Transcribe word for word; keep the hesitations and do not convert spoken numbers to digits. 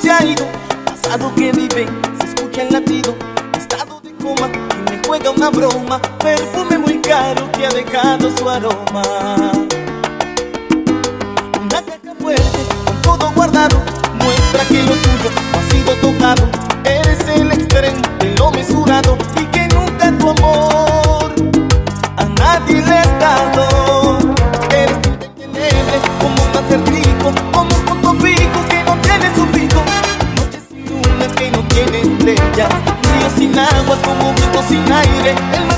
se ha ido, pasado que vive, se escucha el latido, estado de coma y me juega una broma, perfume muy caro que ha dejado su aroma. Una caja fuerte con todo guardado muestra que lo tuyo no ha sido tocado, eres el extremo de lo mesurado y que nunca tu amor a nadie le has dado. Eres tú indetenible como un acertijo, como un punto fijo que no tiene sufijo, noche sin luna que no tiene estrellas, río sin agua como viento sin aire, el